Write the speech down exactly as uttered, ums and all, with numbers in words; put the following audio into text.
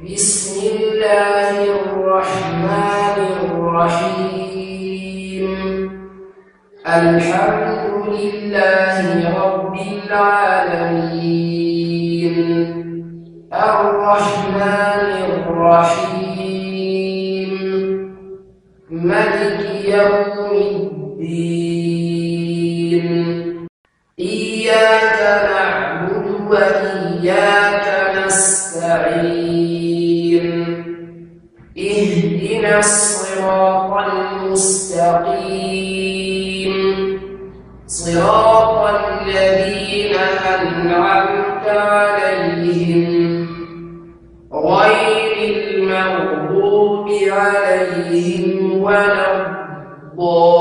بسم الله الرحمن الرحيم. الحمد لله رب العالمين، الرحمن الرحيم، مالك يوم الدين. إياك نعبد وإياك نستعين، اهدنا الصراط المستقيم، صراط الذين أنعمت عليهم غير المغضوب عليهم ولا الضالين.